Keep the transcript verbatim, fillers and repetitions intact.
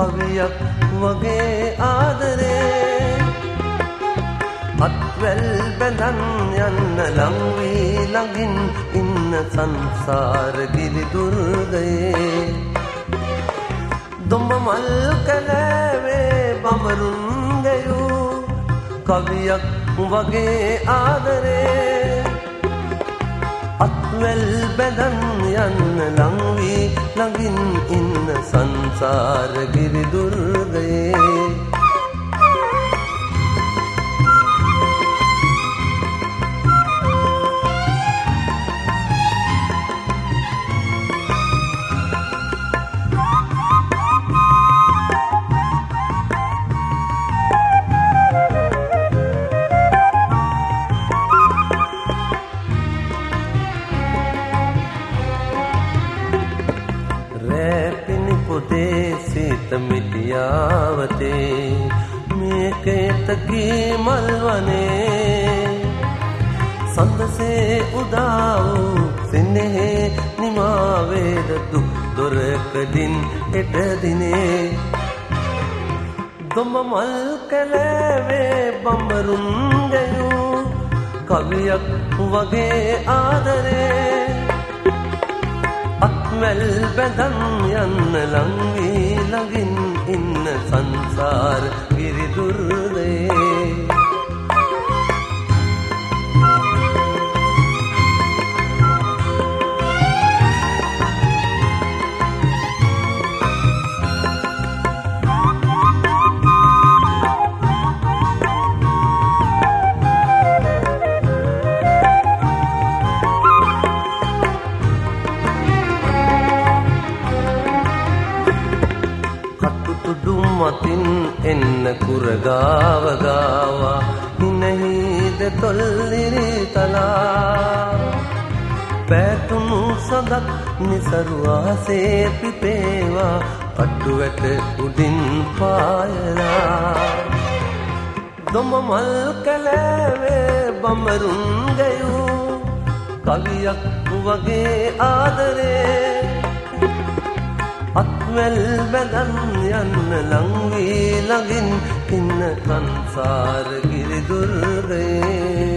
කවියක් වගේ ආදරේ අත්වැල් බැඳන් යන්න ලං වී ළඟින් ඉන්න සංසාර ගිරි දුර්ගයේ දුඹ මල් කැලෑවේ බඹරුන් ගැයූ කවියක් වගේ ආදරේ අත්වැල් බැඳන් යන්න ලං වී ළඟින් ඉන්න සංසාර ගිරි දුර්ගයේ මිටියාවතේ මේකේතකී මල්වනේ සඳසේ උදා වූ සෙනෙහේ නිමාවේද දුක් දොරකඩින් හෙට දිනේ දුඹ මල් කැලෑවේ බඹරුන් ගැයූ කවියක් වගේ ආදරේ අත්වැල් බැඳන් යන්න ලං වී ළඟින් ඉන්න සංසාර ගිරි දුර්ගයේ මතින් එන්න කුරගාව ගාවා හිනහිද තොල්ලිරි තලා පැතුණු සඳක් නිසරුවාසේ පිපේවා අටුවැට උඩින් පායලා දුඹ මල් කැලෑවේ බඹරුන් ගැයූ කවියක් වගේ ආදරේ අත්වැල් බැඳන් යන්න ලං වී ළඟින් ඉන්න සංසාර ගිරි දුර්ගයේ